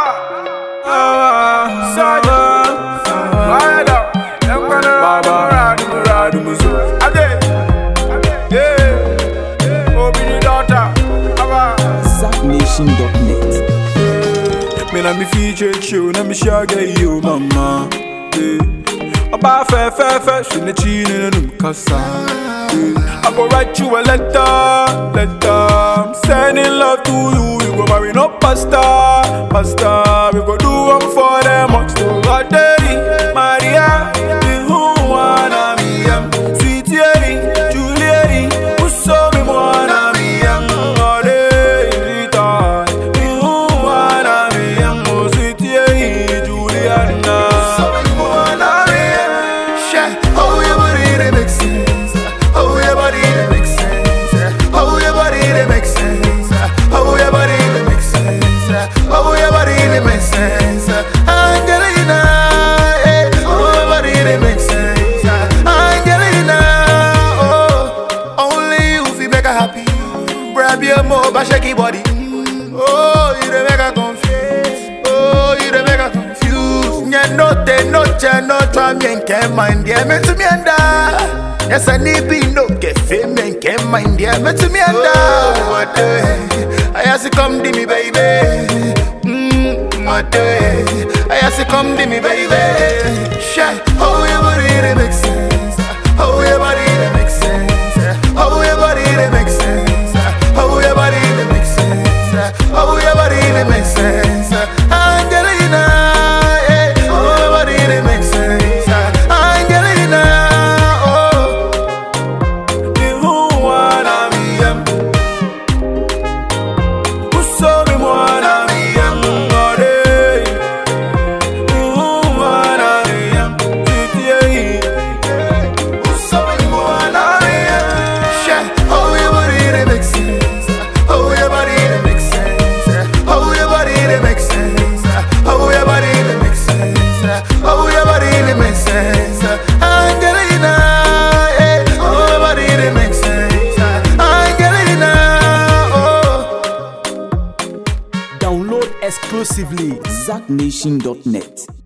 Me na me feature show, na me shaggy you, mama. About fair, she ne chine in kasa. I go write you a letter. I'm sending love to you. We go marry no pasta. We go do one for them. God daddy, Maria, the who wanna me sweet Yeri, Juliet, who saw me wanna me shaky body. Oh, you dey make her confused. Oh, you dey make her confused. Nye no try me and can't mind yeah. Me to me and yes I need be no get fame and can't mind yeah. Me to me and what the I ask you come to me baby. What the I ask you come to me baby. Shine. Oh, your body they make sense. Oh, your body they make sense. Oh, your body they make sense. Oh, your body that makes sense. Oh, your body that makes sense. Angelina, yeah. Oh, your body that makes sense. Angelina, oh. You who wanna be who saw me wanna be all day. You who wanna be who saw me wanna be oh, your body that makes sense. Download exclusively ZackNation.net.